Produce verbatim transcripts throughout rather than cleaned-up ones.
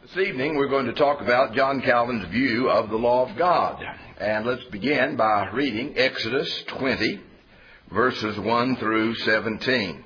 This evening we're going to talk about John Calvin's view of the law of God. And let's begin by reading Exodus twenty, verses one through seventeen.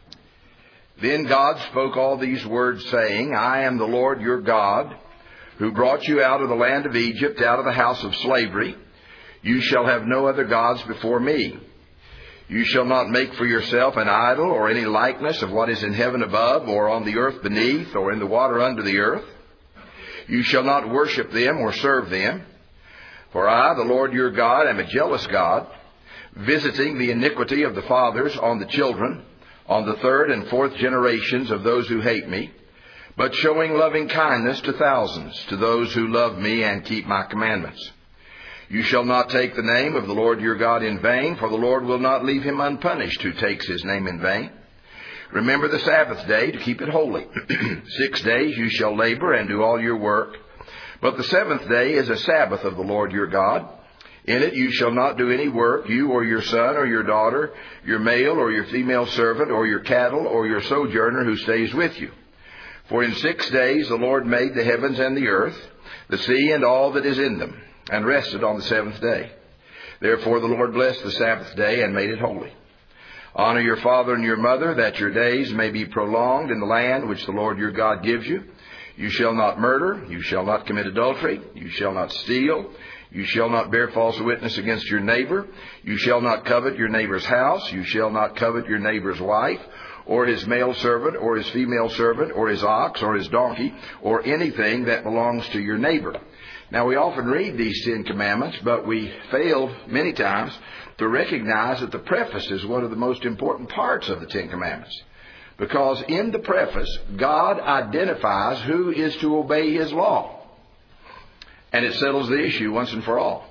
Then God spoke all these words, saying, I am the Lord your God, who brought you out of the land of Egypt, out of the house of slavery. You shall have no other gods before me. You shall not make for yourself an idol or any likeness of what is in heaven above, or on the earth beneath, or in the water under the earth. You shall not worship them or serve them. For I, the Lord your God, am a jealous God, visiting the iniquity of the fathers on the children, on the third and fourth generations of those who hate me, but showing loving kindness to thousands, to those who love me and keep my commandments. You shall not take the name of the Lord your God in vain, for the Lord will not leave him unpunished who takes his name in vain. Remember the Sabbath day to keep it holy. Six days you shall labor and do all your work. But the seventh day is a Sabbath of the Lord your God. In it you shall not do any work, you or your son or your daughter, your male or your female servant, or your cattle, or your sojourner who stays with you. For in six days the Lord made the heavens and the earth, the sea and all that is in them, and rested on the seventh day. Therefore the Lord blessed the Sabbath day and made it holy. Honor your father and your mother, that your days may be prolonged in the land which the Lord your God gives you. You shall not murder. You shall not commit adultery. You shall not steal. You shall not bear false witness against your neighbor. You shall not covet your neighbor's house. You shall not covet your neighbor's wife, or his male servant, or his female servant, or his ox, or his donkey, or anything that belongs to your neighbor. Now, we often read these Ten Commandments, but we fail many times to recognize that the preface is one of the most important parts of the Ten Commandments. Because in the preface, God identifies who is to obey his law. And it settles the issue once and for all.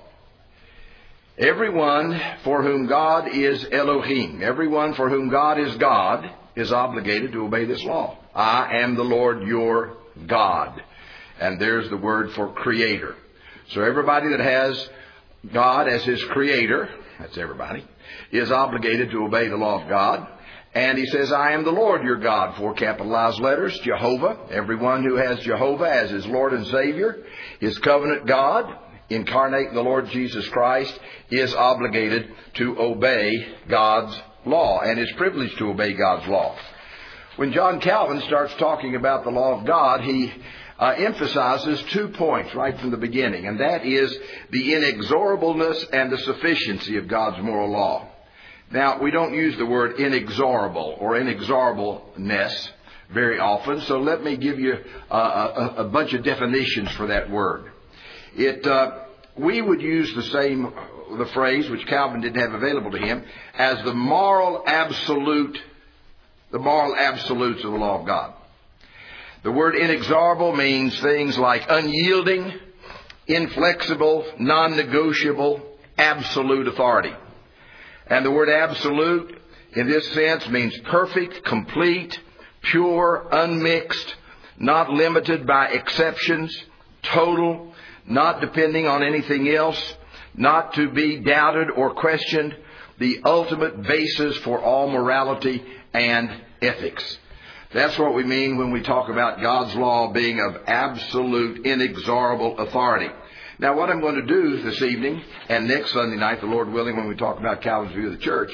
Everyone for whom God is Elohim, everyone for whom God is God, is obligated to obey this law. I am the Lord your God. And there's the word for creator. So everybody that has God as his creator, that's everybody, is obligated to obey the law of God. And he says, I am the Lord your God, four capitalized letters, Jehovah. Everyone who has Jehovah as his Lord and Savior, his covenant God, incarnate in the Lord Jesus Christ, is obligated to obey God's law and is privileged to obey God's law. When John Calvin starts talking about the law of God, he Uh, emphasizes two points right from the beginning, and that is the inexorableness and the sufficiency of God's moral law. Now, we don't use the word inexorable or inexorableness very often, so let me give you uh, a, a bunch of definitions for that word. It uh, we would use the same the phrase, which Calvin didn't have available to him, as the moral absolute, the moral absolutes of the law of God. The word inexorable means things like unyielding, inflexible, non-negotiable, absolute authority. And the word absolute, in this sense, means perfect, complete, pure, unmixed, not limited by exceptions, total, not depending on anything else, not to be doubted or questioned, the ultimate basis for all morality and ethics. That's what we mean when we talk about God's law being of absolute, inexorable authority. Now, what I'm going to do this evening and next Sunday night, the Lord willing, when we talk about Calvin's view of the church,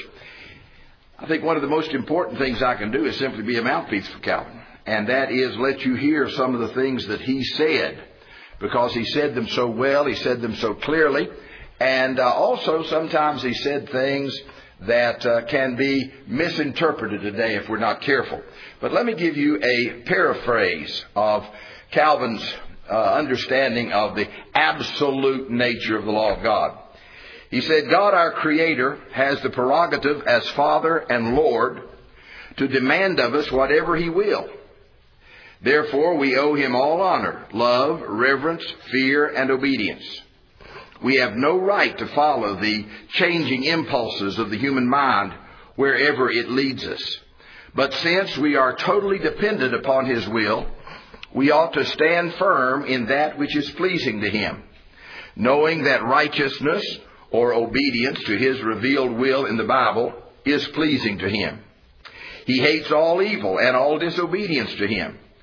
I think one of the most important things I can do is simply be a mouthpiece for Calvin. And that is let you hear some of the things that he said, because he said them so well, he said them so clearly. And uh, also sometimes he said things that uh, can be misinterpreted today if we're not careful. But let me give you a paraphrase of Calvin's uh, understanding of the absolute nature of the law of God. He said, God, our Creator, has the prerogative as Father and Lord to demand of us whatever He will. Therefore, we owe Him all honor, love, reverence, fear, and obedience. We have no right to follow the changing impulses of the human mind wherever it leads us. But since we are totally dependent upon His will, we ought to stand firm in that which is pleasing to Him, knowing that righteousness or obedience to His revealed will in the Bible is pleasing to Him. He hates all evil and all disobedience to Him.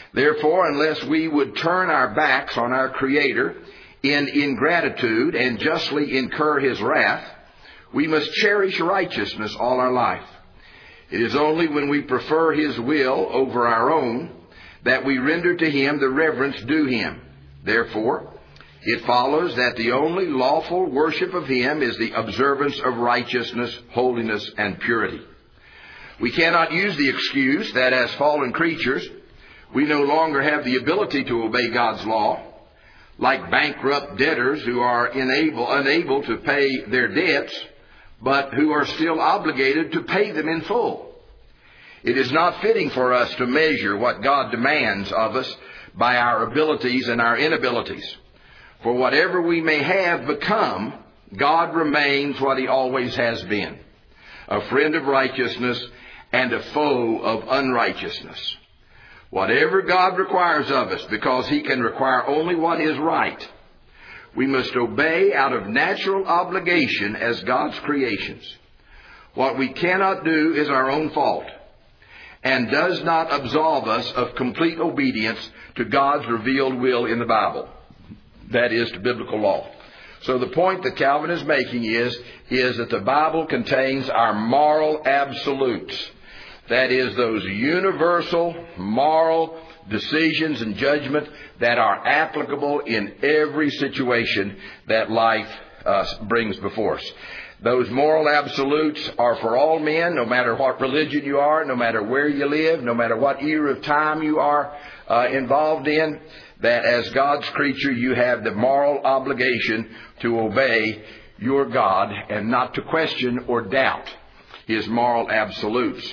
Therefore, unless we would turn our backs on our Creator in ingratitude and justly incur His wrath, we must cherish righteousness all our life. It is only when we prefer His will over our own that we render to Him the reverence due Him. Therefore, it follows that the only lawful worship of Him is the observance of righteousness, holiness, and purity. We cannot use the excuse that as fallen creatures, we no longer have the ability to obey God's law, like bankrupt debtors who are unable, unable to pay their debts, but who are still obligated to pay them in full. It is not fitting for us to measure what God demands of us by our abilities and our inabilities. For whatever we may have become, God remains what He always has been, a friend of righteousness and a foe of unrighteousness. Whatever God requires of us, because He can require only what is right, we must obey out of natural obligation as God's creations. What we cannot do is our own fault, and does not absolve us of complete obedience to God's revealed will in the Bible. That is, to biblical law. So the point that Calvin is making is, is that the Bible contains our moral absolutes. That is, those universal moral decisions and judgment that are applicable in every situation that life uh, brings before us. Those moral absolutes are for all men, no matter what religion you are, no matter where you live, no matter what era of time you are uh, involved in, that as God's creature you have the moral obligation to obey your God and not to question or doubt His moral absolutes.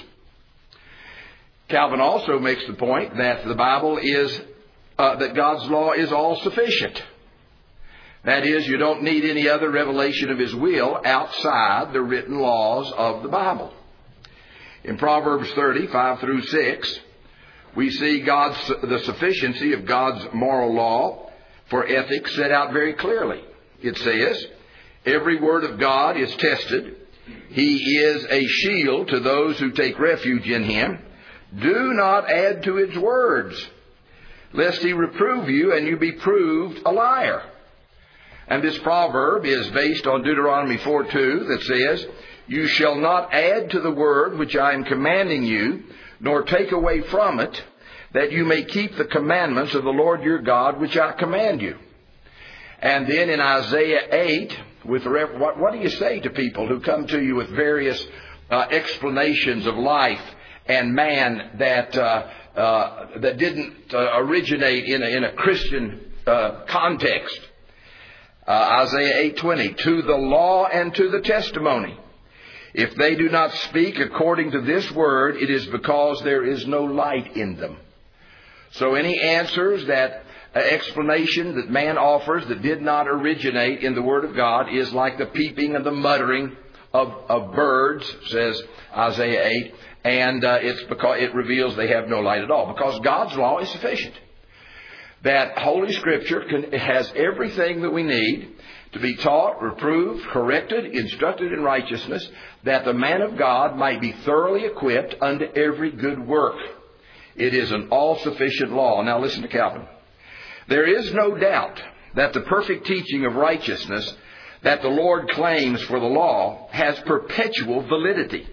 Calvin also makes the point that the Bible is, uh, that God's law is all sufficient. That is, you don't need any other revelation of His will outside the written laws of the Bible. In Proverbs thirty, five through six, we see God's, the sufficiency of God's moral law for ethics set out very clearly. It says, every word of God is tested. He is a shield to those who take refuge in Him. Do not add to His words, lest He reprove you and you be proved a liar. And this proverb is based on Deuteronomy four two that says, you shall not add to the word which I am commanding you, nor take away from it, that you may keep the commandments of the Lord your God which I command you. And then in Isaiah eight, with what, what do you say to people who come to you with various uh, explanations of life and man that uh, uh, that didn't uh, originate in a, in a Christian uh, context? Uh, Isaiah eight twenty, to the law and to the testimony. If they do not speak according to this word, it is because there is no light in them. So any answers that uh, explanation that man offers that did not originate in the Word of God is like the peeping and the muttering of, of birds, says Isaiah eight. And uh, it's because it reveals they have no light at all. Because God's law is sufficient. That Holy Scripture can, has everything that we need to be taught, reproved, corrected, instructed in righteousness, that the man of God might be thoroughly equipped unto every good work. It is an all-sufficient law. Now listen to Calvin. There is no doubt that the perfect teaching of righteousness that the Lord claims for the law has perpetual validity.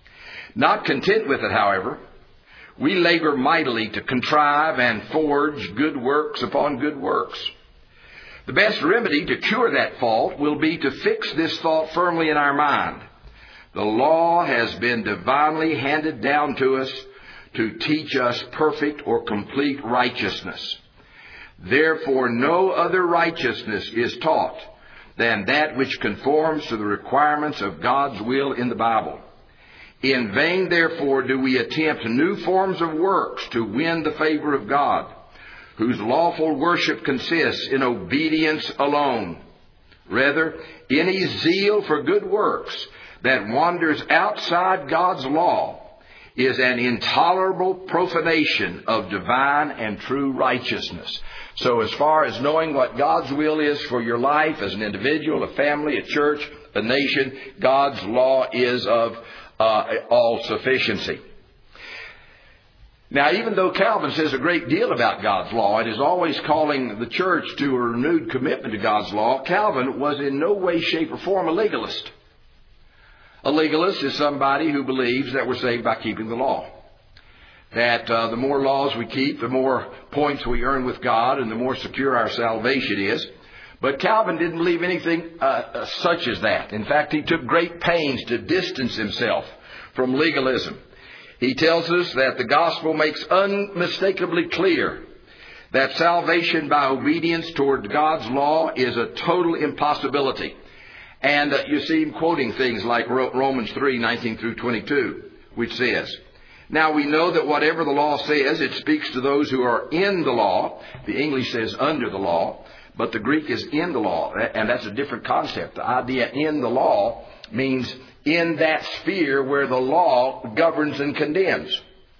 Not content with it, however, we labor mightily to contrive and forge good works upon good works. The best remedy to cure that fault will be to fix this thought firmly in our mind. The law has been divinely handed down to us to teach us perfect or complete righteousness. Therefore, no other righteousness is taught than that which conforms to the requirements of God's will in the Bible. In vain, therefore, do we attempt new forms of works to win the favor of God, whose lawful worship consists in obedience alone. Rather, any zeal for good works that wanders outside God's law is an intolerable profanation of divine and true righteousness. So as far as knowing what God's will is for your life as an individual, a family, a church, a nation, God's law is of uh, all sufficiency. Now, even though Calvin says a great deal about God's law and is always calling the church to a renewed commitment to God's law, Calvin was in no way, shape, or form a legalist. A legalist is somebody who believes that we're saved by keeping the law. That uh, the more laws we keep, the more points we earn with God, and the more secure our salvation is. But Calvin didn't believe anything uh, uh, such as that. In fact, he took great pains to distance himself from legalism. He tells us that the gospel makes unmistakably clear that salvation by obedience toward God's law is a total impossibility. And uh, you see him quoting things like Romans three, nineteen through twenty-two, which says, "Now we know that whatever the law says, it speaks to those who are in the law." The English says under the law, but the Greek is in the law, and that's a different concept. The idea in the law means in that sphere where the law governs and condemns.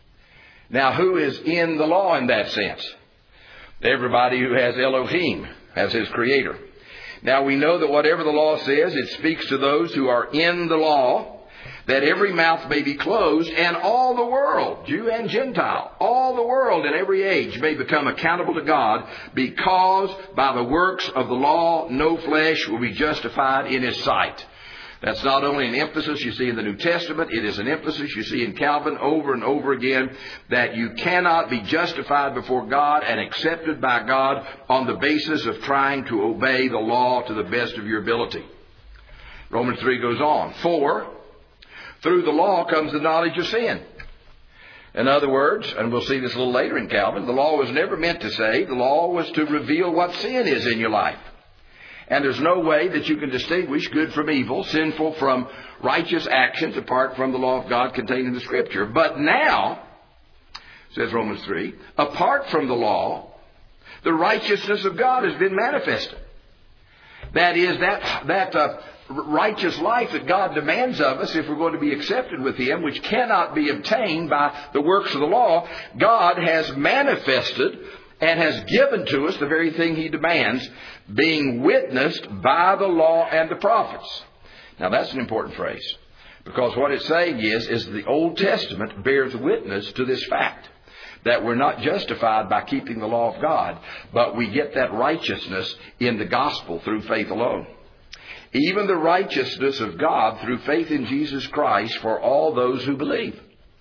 Now, who is in the law in that sense? Everybody who has Elohim as his creator. Now, we know that whatever the law says, it speaks to those who are in the law, that every mouth may be closed, and all the world, Jew and Gentile, all the world in every age may become accountable to God, because by the works of the law no flesh will be justified in his sight. That's not only an emphasis you see in the New Testament, it is an emphasis you see in Calvin over and over again, that you cannot be justified before God and accepted by God on the basis of trying to obey the law to the best of your ability. Romans three goes on, "For through the law comes the knowledge of sin." In other words, and we'll see this a little later in Calvin, the law was never meant to save. The law was to reveal what sin is in your life. And there's no way that you can distinguish good from evil, sinful from righteous actions, apart from the law of God contained in the Scripture. But now, says Romans three, apart from the law, the righteousness of God has been manifested. That is, that, that uh, righteous life that God demands of us if we're going to be accepted with Him, which cannot be obtained by the works of the law, God has manifested and has given to us the very thing He demands, being witnessed by the law and the prophets. Now that's an important phrase, because what it's saying is, is the Old Testament bears witness to this fact, that we're not justified by keeping the law of God, but we get that righteousness in the gospel through faith alone. Even the righteousness of God through faith in Jesus Christ for all those who believe.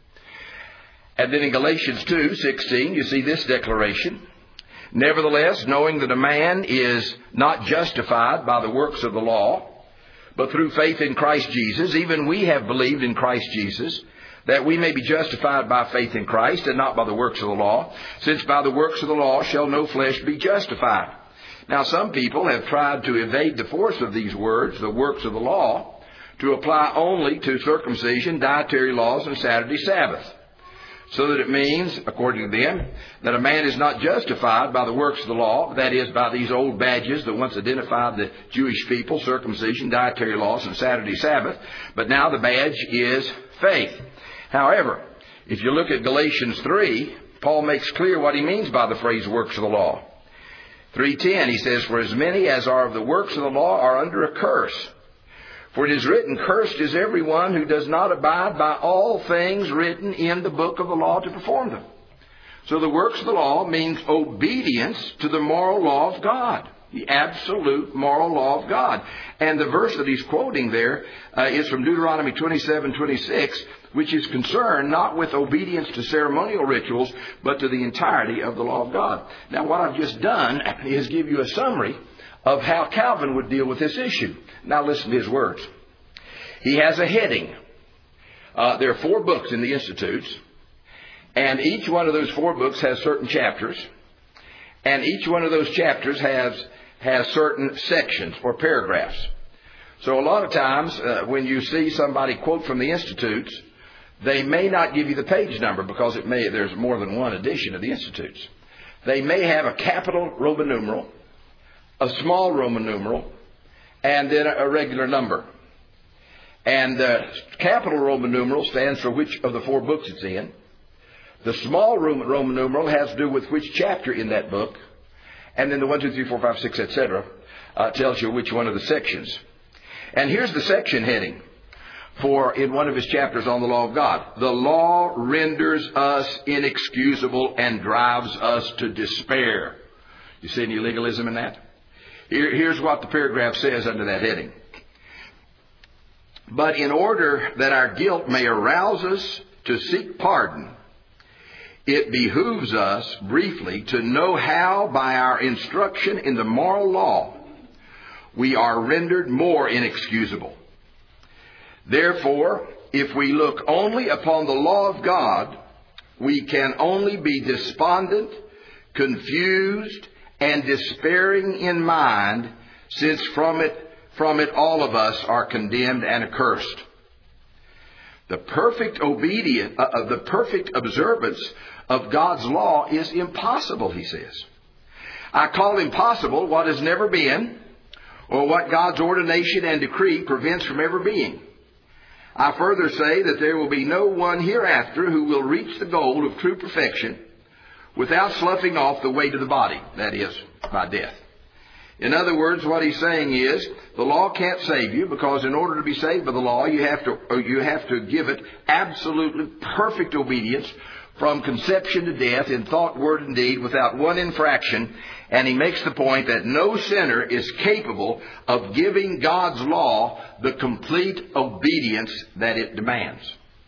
And then in Galatians two sixteen, you see this declaration. "Nevertheless, knowing that a man is not justified by the works of the law, but through faith in Christ Jesus, even we have believed in Christ Jesus, that we may be justified by faith in Christ, and not by the works of the law, since by the works of the law shall no flesh be justified." Now, some people have tried to evade the force of these words, the works of the law, to apply only to circumcision, dietary laws, and Saturday Sabbath. So that it means, according to them, that a man is not justified by the works of the law, that is, by these old badges that once identified the Jewish people, circumcision, dietary laws, and Saturday Sabbath, but now the badge is faith. However, if you look at Galatians three, Paul makes clear what he means by the phrase works of the law. three ten, he says, "For as many as are of the works of the law are under a curse. For it is written, cursed is everyone who does not abide by all things written in the book of the law to perform them." So the works of the law means obedience to the moral law of God, the absolute moral law of God. And the verse that he's quoting there uh, is from Deuteronomy twenty-seven twenty-six, which is concerned not with obedience to ceremonial rituals, but to the entirety of the law of God. Now, what I've just done is give you a summary of how Calvin would deal with this issue. Now listen to his words. He has a heading. Uh, there are four books in the Institutes, and each one of those four books has certain chapters, and each one of those chapters has has certain sections or paragraphs. So a lot of times uh, when you see somebody quote from the Institutes, they may not give you the page number because it may there's more than one edition of the Institutes. They may have a capital Roman numeral, a small Roman numeral, and then a regular number. And the capital Roman numeral stands for which of the four books it's in. The small Roman, Roman numeral has to do with which chapter in that book. And then the one, two, three, four, five, six, et cetera uh, tells you which one of the sections. And here's the section heading. for in one of his chapters on the law of God. The law renders us inexcusable and drives us to despair. You see any legalism in that? Here, here's what the paragraph says under that heading. But in order that our guilt may arouse us to seek pardon, it behooves us briefly to know how by our instruction in the moral law we are rendered more inexcusable. Therefore, if we look only upon the law of God, we can only be despondent, confused, and despairing in mind, since from it, from it all of us are condemned and accursed. The perfect obedience, uh, the perfect observance of God's law is impossible, he says. I call impossible what has never been, or what God's ordination and decree prevents from ever being. I further say that there will be no one hereafter who will reach the goal of true perfection without sloughing off the weight of the body, that is, by death. In other words, what he's saying is, the law can't save you, because in order to be saved by the law, you have to, you have to give it absolutely perfect obedience from conception to death in thought, word, and deed, without one infraction. And he makes the point that no sinner is capable of giving God's law the complete obedience that it demands.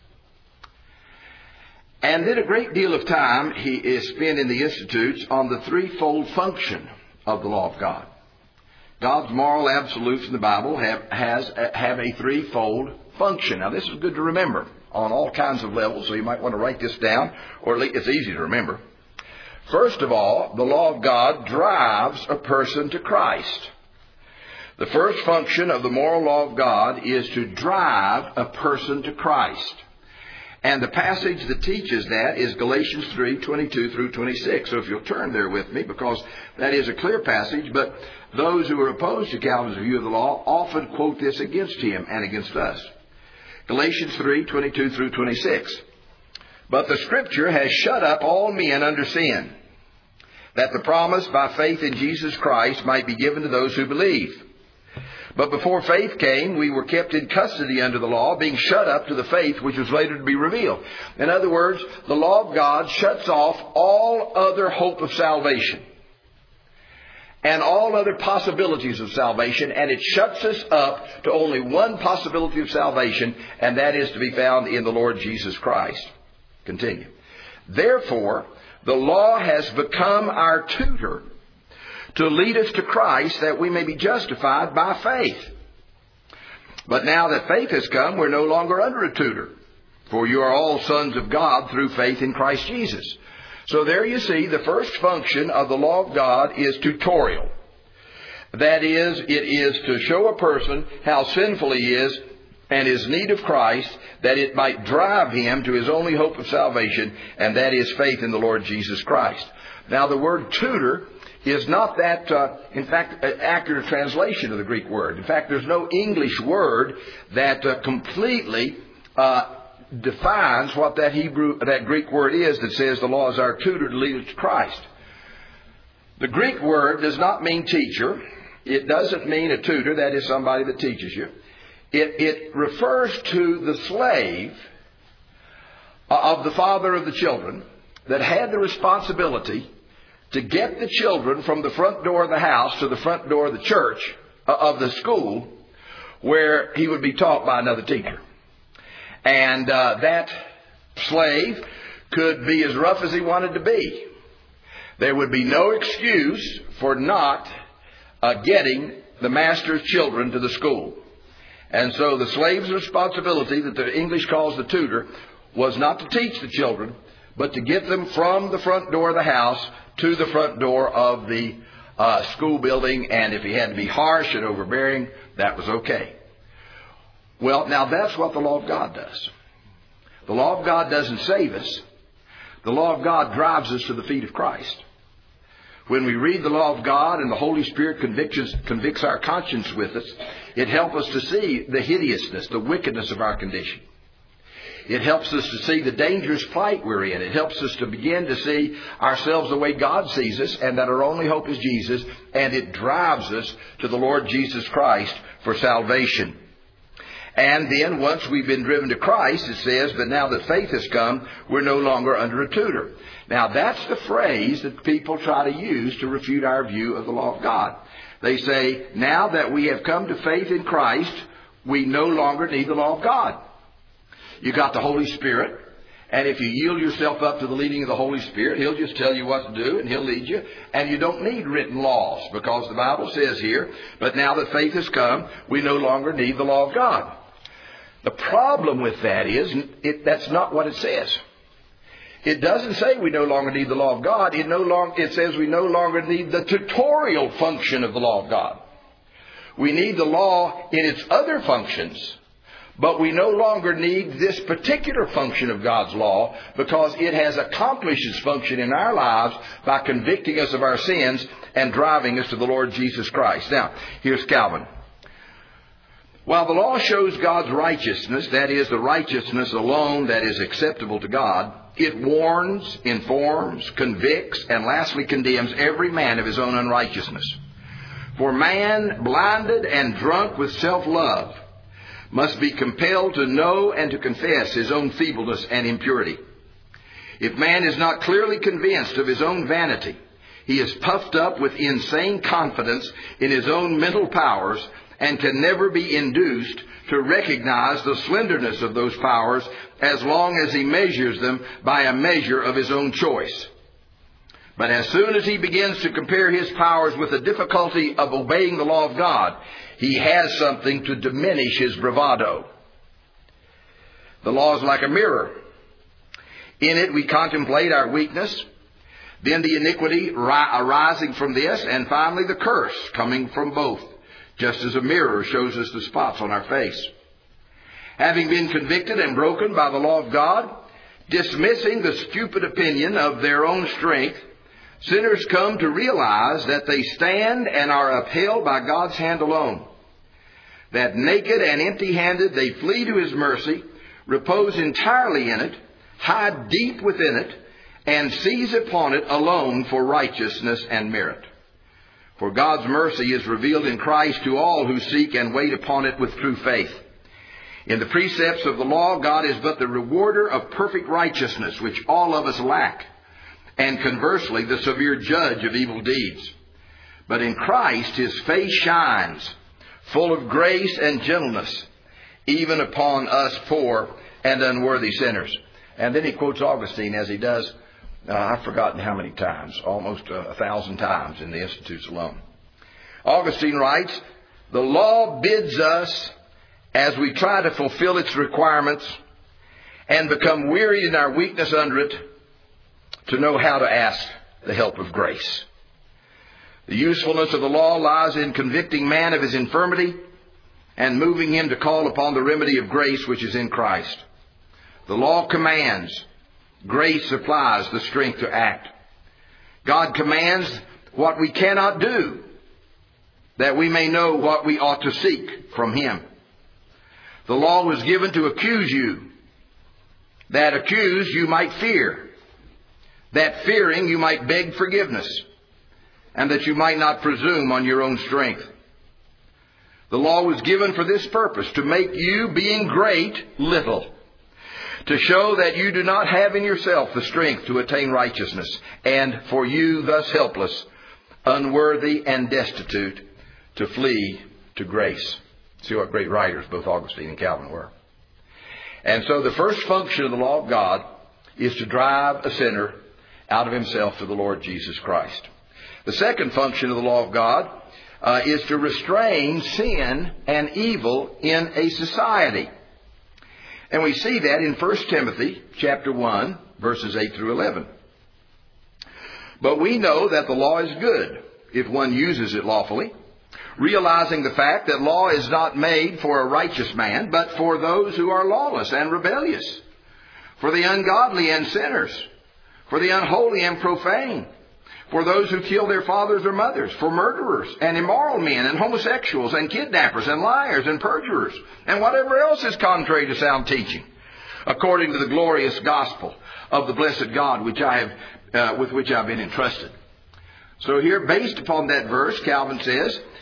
And then a great deal of time he is spent in the Institutes on the threefold function of the law of God. God's moral absolutes in the Bible have, has, have a threefold function. Now, this is good to remember on all kinds of levels, so you might want to write this down, or at least it's easy to remember. First of all, the law of God drives a person to Christ. The first function of the moral law of God is to drive a person to Christ. And the passage that teaches that is Galatians three, twenty-two through twenty-six. So if you'll turn there with me, because that is a clear passage, but those who are opposed to Calvin's view of the law often quote this against him and against us. Galatians three, twenty-two through twenty-six. But the Scripture has shut up all men under sin, that the promise by faith in Jesus Christ might be given to those who believe. But before faith came, we were kept in custody under the law, being shut up to the faith which was later to be revealed. In other words, the law of God shuts off all other hope of salvation and all other possibilities of salvation, and it shuts us up to only one possibility of salvation, and that is to be found in the Lord Jesus Christ. Continue. Therefore, the law has become our tutor to lead us to Christ, that we may be justified by faith. But now that faith has come, we're no longer under a tutor, for you are all sons of God through faith in Christ Jesus. So there you see, the first function of the law of God is tutorial. That is, it is to show a person how sinful he is and his need of Christ, that it might drive him to his only hope of salvation, and that is faith in the Lord Jesus Christ. Now, the word tutor is not that, uh, in fact, an accurate translation of the Greek word. In fact, there's no English word that uh, completely uh, defines what that Hebrew, that Greek word is that says the law is our tutor to lead us to Christ. The Greek word does not mean teacher. It doesn't mean a tutor, that is somebody that teaches you. It, it refers to the slave of the father of the children that had the responsibility to get the children from the front door of the house to the front door of the church, uh, of the school, where he would be taught by another teacher. And uh, that slave could be as rough as he wanted to be. There would be no excuse for not uh, getting the master's children to the school. And so the slave's responsibility, that the English calls the tutor, was not to teach the children, but to get them from the front door of the house to the front door of the uh, school building. And if he had to be harsh and overbearing, that was okay. Well, now that's what the law of God does. The law of God doesn't save us. The law of God drives us to the feet of Christ. When we read the law of God and the Holy Spirit convicts, convicts our conscience with us, it helps us to see the hideousness, the wickedness of our condition. It helps us to see the dangerous plight we're in. It helps us to begin to see ourselves the way God sees us, and that our only hope is Jesus, and it drives us to the Lord Jesus Christ for salvation. And then once we've been driven to Christ, it says, but now that faith has come, we're no longer under a tutor. Now that's the phrase that people try to use to refute our view of the law of God. They say, now that we have come to faith in Christ, we no longer need the law of God. You got the Holy Spirit. And if you yield yourself up to the leading of the Holy Spirit, He'll just tell you what to do and He'll lead you. And you don't need written laws, because the Bible says here, but now that faith has come, we no longer need the law of God. The problem with that is, it, that's not what it says. It doesn't say we no longer need the law of God. It, no long, it says we no longer need the tutorial function of the law of God. We need the law in its other functions. But we no longer need this particular function of God's law, because it has accomplished its function in our lives by convicting us of our sins and driving us to the Lord Jesus Christ. Now, here's Calvin. While the law shows God's righteousness, that is, the righteousness alone that is acceptable to God, it warns, informs, convicts, and lastly condemns every man of his own unrighteousness. For man, blinded and drunk with self-love, must be compelled to know and to confess his own feebleness and impurity. If man is not clearly convinced of his own vanity, he is puffed up with insane confidence in his own mental powers and can never be induced to recognize the slenderness of those powers as long as he measures them by a measure of his own choice. But as soon as he begins to compare his powers with the difficulty of obeying the law of God, he has something to diminish his bravado. The law is like a mirror. In it we contemplate our weakness, then the iniquity arising from this, and finally the curse coming from both, just as a mirror shows us the spots on our face. Having been convicted and broken by the law of God, dismissing the stupid opinion of their own strength, sinners come to realize that they stand and are upheld by God's hand alone. That naked and empty-handed they flee to His mercy, repose entirely in it, hide deep within it, and seize upon it alone for righteousness and merit. For God's mercy is revealed in Christ to all who seek and wait upon it with true faith. In the precepts of the law, God is but the rewarder of perfect righteousness, which all of us lack, and conversely, the severe judge of evil deeds. But in Christ His face shines, full of grace and gentleness, even upon us poor and unworthy sinners. And then he quotes Augustine, as he does, uh, I've forgotten how many times, almost a, a thousand times in the Institutes alone. Augustine writes, the law bids us, as we try to fulfill its requirements and become wearied in our weakness under it, to know how to ask the help of grace. The usefulness of the law lies in convicting man of his infirmity and moving him to call upon the remedy of grace which is in Christ. The law commands. Grace supplies the strength to act. God commands what we cannot do, that we may know what we ought to seek from Him. The law was given to accuse you, that accused you might fear, that fearing you might beg forgiveness, and that you might not presume on your own strength. The law was given for this purpose, to make you, being great, little, to show that you do not have in yourself the strength to attain righteousness, and for you, thus helpless, unworthy and destitute, to flee to grace. See what great writers both Augustine and Calvin were. And so the first function of the law of God is to drive a sinner out of himself to the Lord Jesus Christ. The second function of the law of God uh, is to restrain sin and evil in a society. And we see that in First Timothy chapter one, verses eight through eleven. But we know that the law is good if one uses it lawfully, realizing the fact that law is not made for a righteous man, but for those who are lawless and rebellious, for the ungodly and sinners, for the unholy and profane, for those who kill their fathers or mothers, for murderers and immoral men and homosexuals and kidnappers and liars and perjurers and whatever else is contrary to sound teaching, according to the glorious gospel of the blessed God which I have, uh, with which I have been entrusted. So here, based upon that verse, Calvin says,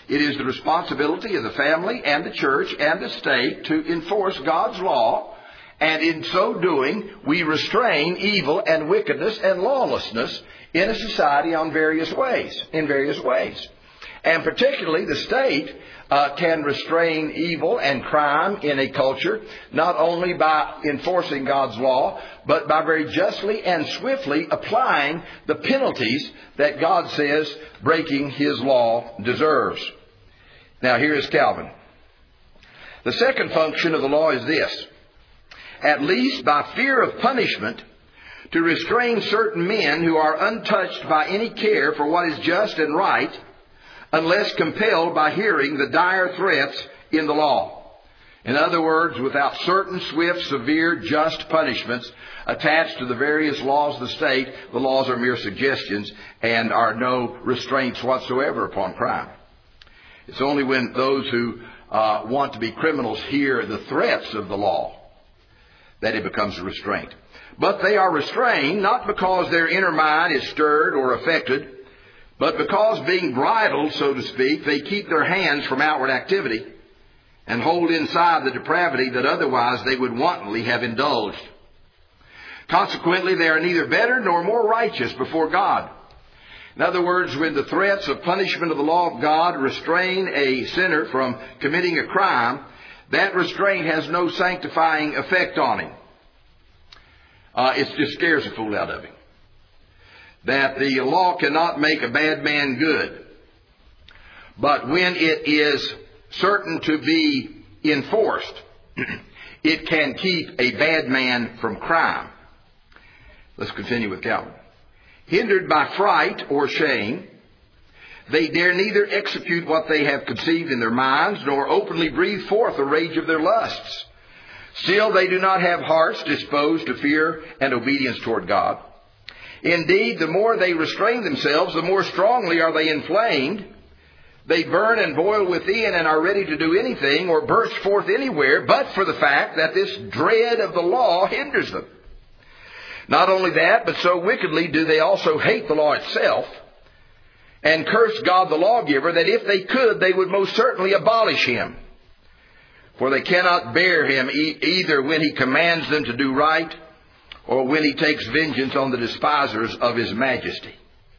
It is the responsibility of the family and the church and the state to enforce God's law, and in so doing, we restrain evil and wickedness and lawlessness in a society on various ways, in various ways. And particularly the state uh, can restrain evil and crime in a culture, not only by enforcing God's law, but by very justly and swiftly applying the penalties that God says breaking His law deserves. Now here is Calvin. The second function of the law is this: at least by fear of punishment, to restrain certain men who are untouched by any care for what is just and right, unless compelled by hearing the dire threats in the law. In other words, without certain swift, severe, just punishments attached to the various laws of the state, the laws are mere suggestions and are no restraints whatsoever upon crime. It's only when those who uh, want to be criminals hear the threats of the law that it becomes a restraint. But they are restrained not because their inner mind is stirred or affected, but because, being bridled, so to speak, they keep their hands from outward activity and hold inside the depravity that otherwise they would wantonly have indulged. Consequently, they are neither better nor more righteous before God. In other words, when the threats of punishment of the law of God restrain a sinner from committing a crime, that restraint has no sanctifying effect on him. Uh, it just scares the fool out of him. That the law cannot make a bad man good. But when it is certain to be enforced, it can keep a bad man from crime. Let's continue with Calvin. Hindered by fright or shame, they dare neither execute what they have conceived in their minds, nor openly breathe forth the rage of their lusts. Still, they do not have hearts disposed to fear and obedience toward God. Indeed, the more they restrain themselves, the more strongly are they inflamed. They burn and boil within and are ready to do anything or burst forth anywhere, but for the fact that this dread of the law hinders them. Not only that, but so wickedly do they also hate the law itself, and curse God the lawgiver, that if they could, they would most certainly abolish Him. For they cannot bear Him e- either when He commands them to do right, or when He takes vengeance on the despisers of His majesty.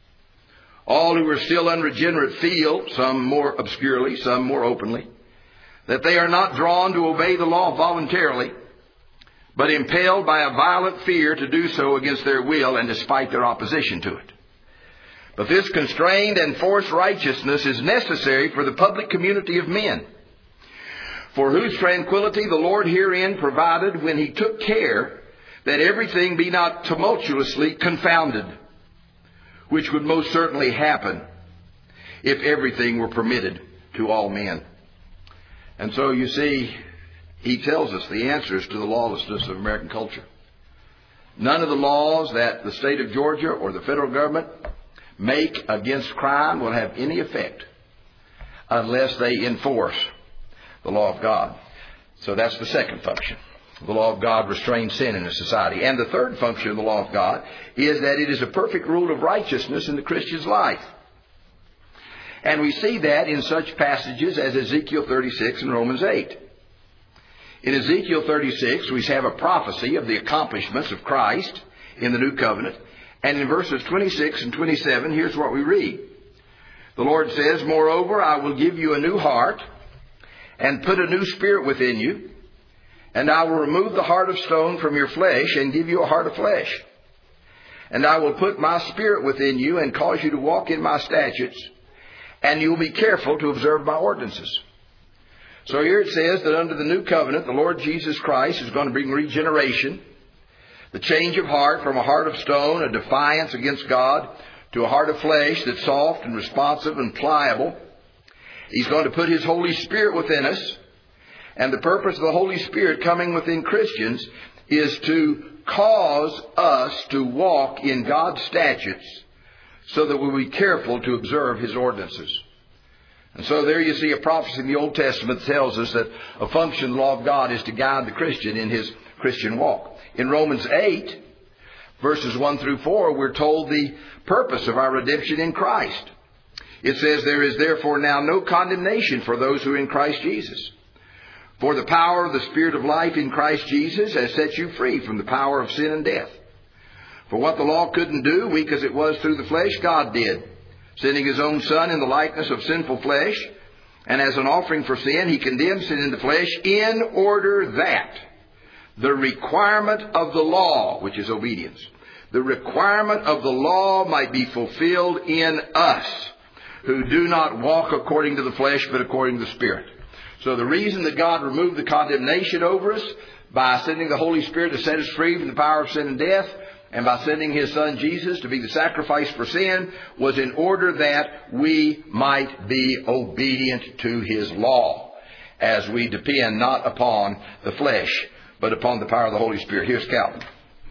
All who are still unregenerate feel, some more obscurely, some more openly, that they are not drawn to obey the law voluntarily, but impelled by a violent fear to do so against their will and despite their opposition to it. But this constrained and forced righteousness is necessary for the public community of men, for whose tranquility the Lord herein provided when He took care that everything be not tumultuously confounded, which would most certainly happen if everything were permitted to all men. And so you see, he tells us the answers to the lawlessness of American culture. None of the laws that the state of Georgia or the federal government make against crime will have any effect unless they enforce the law of God. So that's the second function. The law of God restrains sin in a society. And the third function of the law of God is that it is a perfect rule of righteousness in the Christian's life. And we see that in such passages as Ezekiel thirty-six and Romans eight. In Ezekiel thirty-six, we have a prophecy of the accomplishments of Christ in the new covenant. And in verses twenty-six and twenty-seven, here's what we read. The Lord says, "Moreover, I will give you a new heart and put a new spirit within you. And I will remove the heart of stone from your flesh and give you a heart of flesh. And I will put my spirit within you and cause you to walk in my statutes. And you will be careful to observe my ordinances." So here it says that under the new covenant, the Lord Jesus Christ is going to bring regeneration, the change of heart from a heart of stone, a defiance against God, to a heart of flesh that's soft and responsive and pliable. He's going to put His Holy Spirit within us. And the purpose of the Holy Spirit coming within Christians is to cause us to walk in God's statutes so that we'll be careful to observe His ordinances. And so there you see a prophecy in the Old Testament that tells us that a function of the law of God is to guide the Christian in his Christian walk. In Romans eight, verses one through four, we're told the purpose of our redemption in Christ. It says, there is therefore now no condemnation for those who are in Christ Jesus. For the power of the Spirit of life in Christ Jesus has set you free from the power of sin and death. For what the law couldn't do, weak as it was through the flesh, God did, sending His own Son in the likeness of sinful flesh. And as an offering for sin, He condemned sin in the flesh, in order that the requirement of the law, which is obedience, the requirement of the law might be fulfilled in us, who do not walk according to the flesh, but according to the Spirit. So the reason that God removed the condemnation over us by sending the Holy Spirit to set us free from the power of sin and death, and by sending His Son Jesus to be the sacrifice for sin, was in order that we might be obedient to His law, as we depend not upon the flesh, but upon the power of the Holy Spirit. Here's Calvin.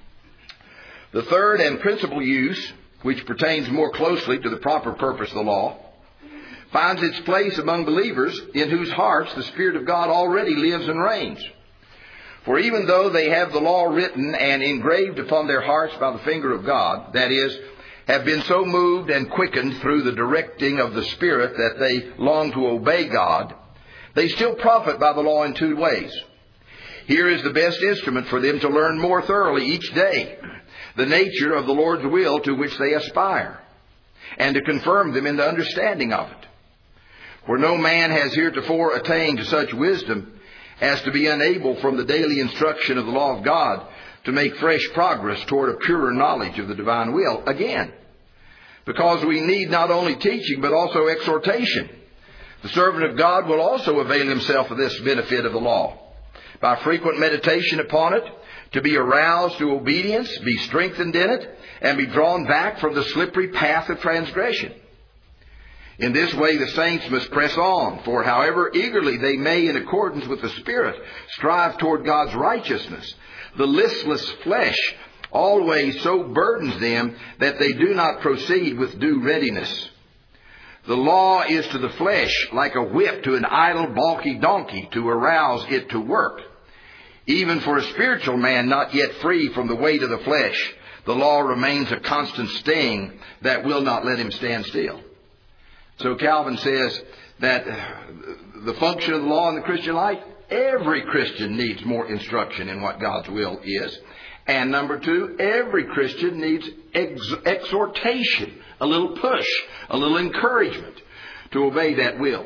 The third and principal use, which pertains more closely to the proper purpose of the law, finds its place among believers in whose hearts the Spirit of God already lives and reigns. For even though they have the law written and engraved upon their hearts by the finger of God, that is, have been so moved and quickened through the directing of the Spirit that they long to obey God, they still profit by the law in two ways. Here is the best instrument for them to learn more thoroughly each day the nature of the Lord's will to which they aspire, and to confirm them in the understanding of it. For no man has heretofore attained to such wisdom as to be unable from the daily instruction of the law of God to make fresh progress toward a purer knowledge of the divine will. Again, because we need not only teaching but also exhortation. The servant of God will also avail himself of this benefit of the law, by frequent meditation upon it, to be aroused to obedience, be strengthened in it, and be drawn back from the slippery path of transgression. In this way the saints must press on, for however eagerly they may, in accordance with the Spirit, strive toward God's righteousness, the listless flesh always so burdens them that they do not proceed with due readiness. The law is to the flesh like a whip to an idle, balky donkey to arouse it to work. Even for a spiritual man not yet free from the weight of the flesh, the law remains a constant sting that will not let him stand still. So Calvin says that the function of the law in the Christian life, every Christian needs more instruction in what God's will is. And number two, every Christian needs ex- exhortation, a little push, a little encouragement to obey that will.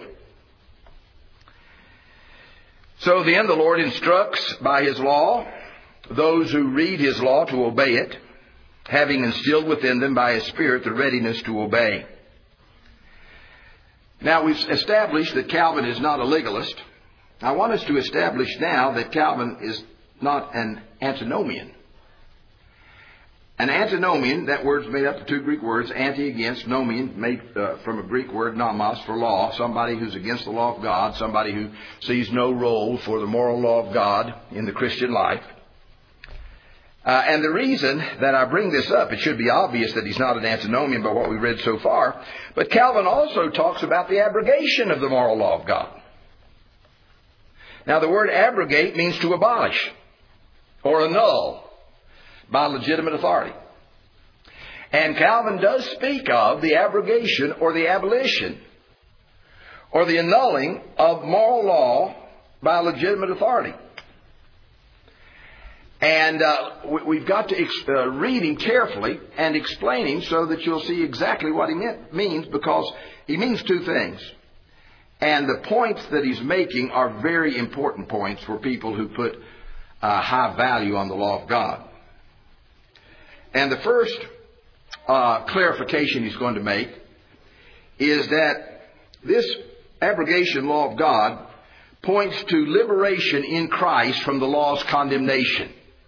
So then the Lord instructs by His law those who read His law to obey it, having instilled within them by His Spirit the readiness to obey. Now we've established that Calvin is not a legalist. I want us to establish now that Calvin is not an antinomian. An antinomian, that word's made up of two Greek words, anti, against, nomian, made uh, from a Greek word nomos, for law, somebody who's against the law of God, somebody who sees no role for the moral law of God in the Christian life. Uh, and the reason that I bring this up, it should be obvious that he's not an antinomian by what we read so far, but Calvin also talks about the abrogation of the moral law of God. Now the word abrogate means to abolish or annul by legitimate authority. And Calvin does speak of the abrogation or the abolition or the annulling of moral law by legitimate authority. And uh, we've got to ex- uh, read him carefully and explain him so that you'll see exactly what he meant, means, because he means two things. And the points that he's making are very important points for people who put uh, high value on the law of God. And the first uh, clarification he's going to make is that this abrogation law of God points to liberation in Christ from the law's condemnation.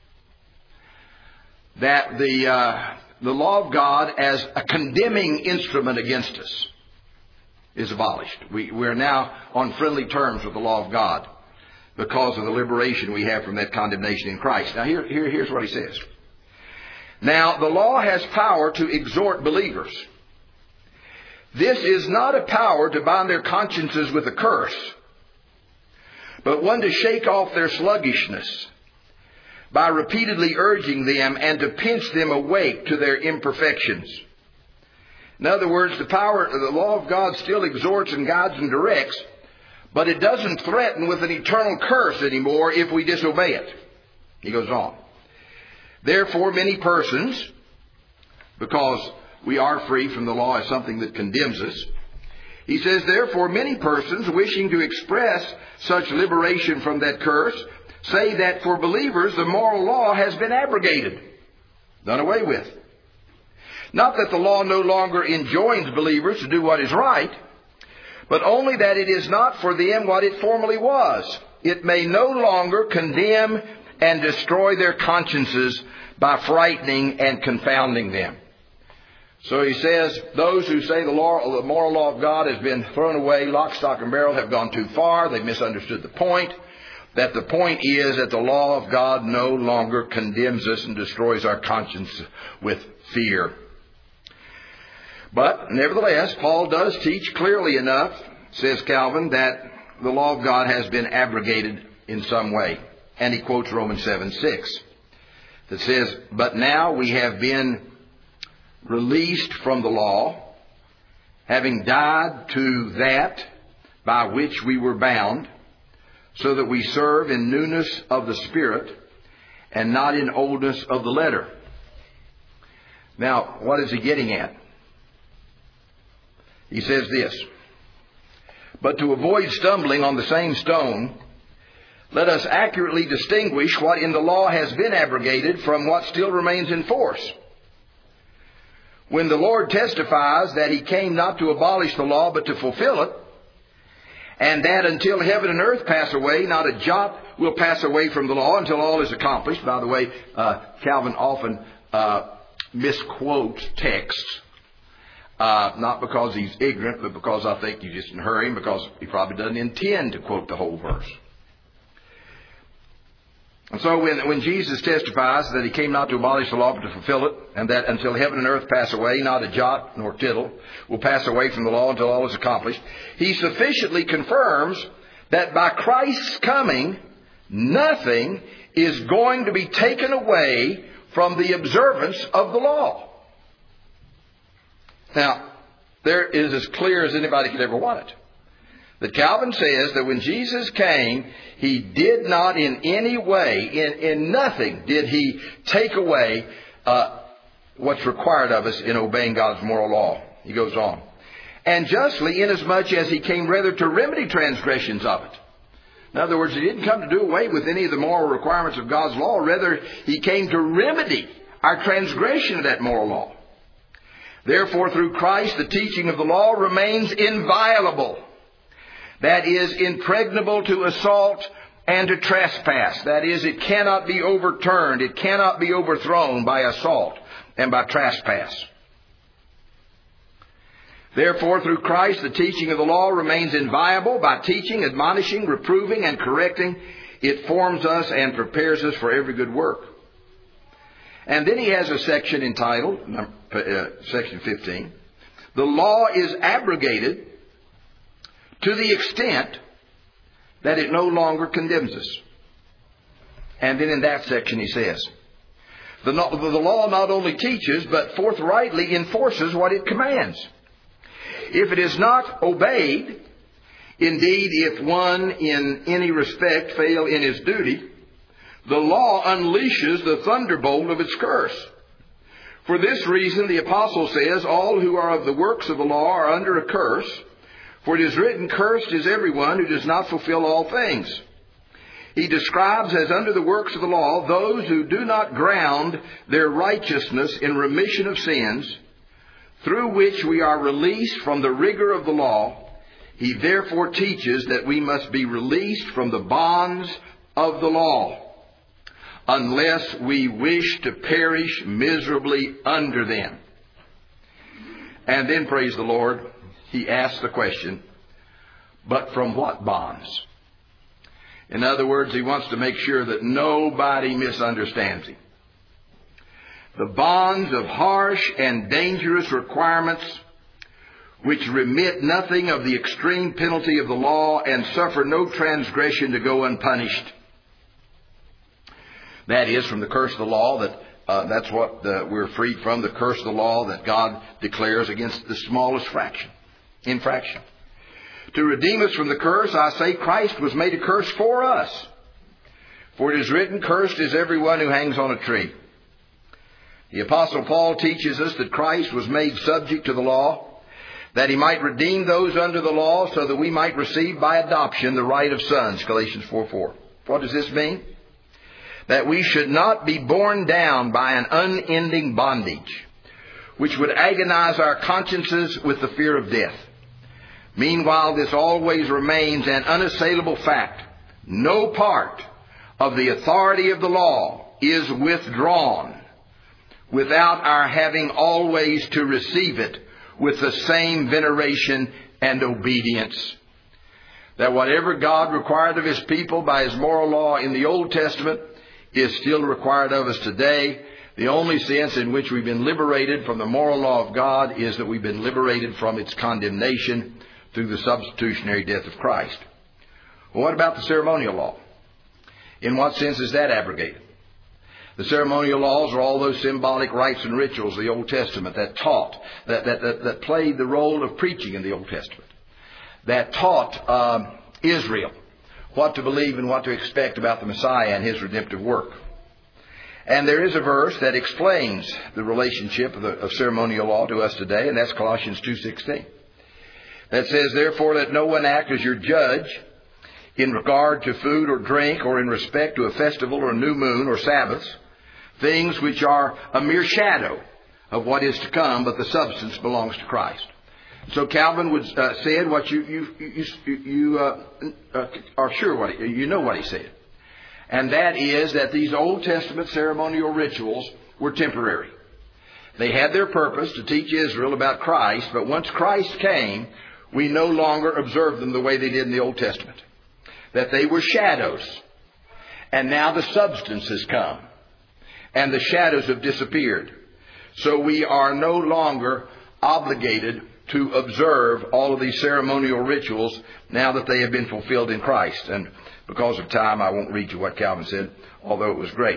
That the uh, the law of God as a condemning instrument against us is abolished. We, we're now on friendly terms with the law of God because of the liberation we have from that condemnation in Christ. Now here, here here's what he says. Now the law has power to exhort believers. This is not a power to bind their consciences with a curse, but one to shake off their sluggishness by repeatedly urging them and to pinch them awake to their imperfections. In other words, the power, the law of God still exhorts and guides and directs, but it doesn't threaten with an eternal curse anymore if we disobey it. He goes on. Therefore, many persons, because we are free from the law as something that condemns us, he says, therefore, many persons wishing to express such liberation from that curse say that for believers the moral law has been abrogated, done away with. Not that the law no longer enjoins believers to do what is right, but only that it is not for them what it formerly was. It may no longer condemn and destroy their consciences by frightening and confounding them. So he says, those who say the, law, the moral law of God has been thrown away, lock, stock, and barrel, have gone too far. They've misunderstood the point. That the point is that the law of God no longer condemns us and destroys our conscience with fear. But, nevertheless, Paul does teach clearly enough, says Calvin, that the law of God has been abrogated in some way. And he quotes Romans seven six that says, but now we have been released from the law, having died to that by which we were bound, so that we serve in newness of the Spirit and not in oldness of the letter. Now, what is he getting at? He says this, but to avoid stumbling on the same stone, let us accurately distinguish what in the law has been abrogated from what still remains in force. When the Lord testifies that He came not to abolish the law, but to fulfill it, and that until heaven and earth pass away, not a jot will pass away from the law until all is accomplished. By the way, uh, Calvin often uh, misquotes texts, uh, not because he's ignorant, but because I think you just in a hurry, because he probably doesn't intend to quote the whole verse. And so when, when Jesus testifies that He came not to abolish the law but to fulfill it, and that until heaven and earth pass away, not a jot nor tittle will pass away from the law until all is accomplished, He sufficiently confirms that by Christ's coming, nothing is going to be taken away from the observance of the law. Now, there is as clear as anybody could ever want it. That Calvin says that when Jesus came, He did not in any way, in, in nothing, did He take away uh, what's required of us in obeying God's moral law. He goes on. And justly, inasmuch as He came rather to remedy transgressions of it. In other words, He didn't come to do away with any of the moral requirements of God's law. Rather, He came to remedy our transgression of that moral law. Therefore, through Christ, the teaching of the law remains inviolable. That is, impregnable to assault and to trespass. That is, it cannot be overturned. It cannot be overthrown by assault and by trespass. Therefore, through Christ, the teaching of the law remains inviolable. By teaching, admonishing, reproving, and correcting, it forms us and prepares us for every good work. And then he has a section entitled, uh, section fifteen, the law is abrogated to the extent that it no longer condemns us. And then in that section he says, the, the law not only teaches, but forthrightly enforces what it commands. If it is not obeyed, indeed, if one in any respect fail in his duty, the law unleashes the thunderbolt of its curse. For this reason, the apostle says, all who are of the works of the law are under a curse. For it is written, cursed is everyone who does not fulfill all things. He describes as under the works of the law those who do not ground their righteousness in remission of sins, through which we are released from the rigor of the law. He therefore teaches that we must be released from the bonds of the law, unless we wish to perish miserably under them. And then, praise the Lord, he asks the question, but from what bonds? In other words, he wants to make sure that nobody misunderstands him. The bonds of harsh and dangerous requirements which remit nothing of the extreme penalty of the law and suffer no transgression to go unpunished. That is, from the curse of the law that uh, that's what uh, we're freed from, the curse of the law that God declares against the smallest fraction, infraction. To redeem us from the curse, I say Christ was made a curse for us. For it is written, cursed is everyone who hangs on a tree. The Apostle Paul teaches us that Christ was made subject to the law, that he might redeem those under the law so that we might receive by adoption the right of sons. Galatians four four. What does this mean? That we should not be borne down by an unending bondage, which would agonize our consciences with the fear of death. Meanwhile, this always remains an unassailable fact. No part of the authority of the law is withdrawn without our having always to receive it with the same veneration and obedience. That whatever God required of His people by His moral law in the Old Testament is still required of us today. The only sense in which we've been liberated from the moral law of God is that we've been liberated from its condemnation through the substitutionary death of Christ. Well, what about the ceremonial law? In what sense is that abrogated? The ceremonial laws are all those symbolic rites and rituals of the Old Testament that taught, that, that, that, that played the role of preaching in the Old Testament, that taught um, Israel what to believe and what to expect about the Messiah and His redemptive work. And there is a verse that explains the relationship of, the, of ceremonial law to us today, and that's Colossians two sixteen. That says, therefore let no one act as your judge in regard to food or drink or in respect to a festival or a new moon or Sabbaths, things which are a mere shadow of what is to come, but the substance belongs to Christ. So Calvin would uh, said what you you you, you uh, uh, are sure what he, you know what he said, and that is that these Old Testament ceremonial rituals were temporary. They had their purpose to teach Israel about Christ, but once Christ came, we no longer observe them the way they did in the Old Testament. That they were shadows, and now the substance has come, and the shadows have disappeared. So we are no longer obligated to observe all of these ceremonial rituals now that they have been fulfilled in Christ. And because of time, I won't read you what Calvin said, although it was great.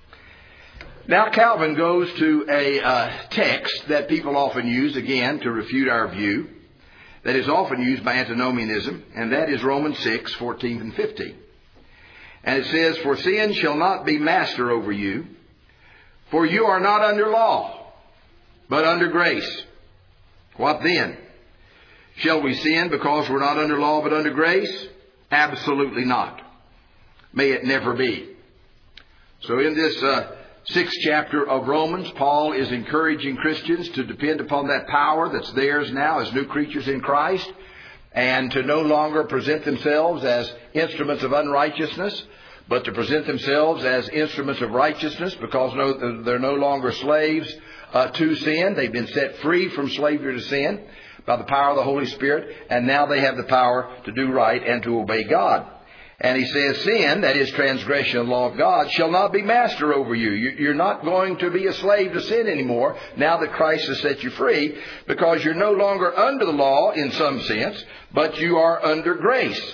Now Calvin goes to a uh, text that people often use, again, to refute our view, that is often used by antinomianism, and that is Romans six, fourteen and fifteen. And it says, for sin shall not be master over you, for you are not under law, but under grace. What then? Shall we sin because we're not under law but under grace? Absolutely not. May it never be. So in this uh, sixth chapter of Romans, Paul is encouraging Christians to depend upon that power that's theirs now as new creatures in Christ, and to no longer present themselves as instruments of unrighteousness, but to present themselves as instruments of righteousness, because no, they're no longer slaves uh, to sin. They've been set free from slavery to sin by the power of the Holy Spirit, and now they have the power to do right and to obey God. And he says, sin, that is transgression of the law of God, shall not be master over you. You're not going to be a slave to sin anymore now that Christ has set you free, because you're no longer under the law in some sense, but you are under grace.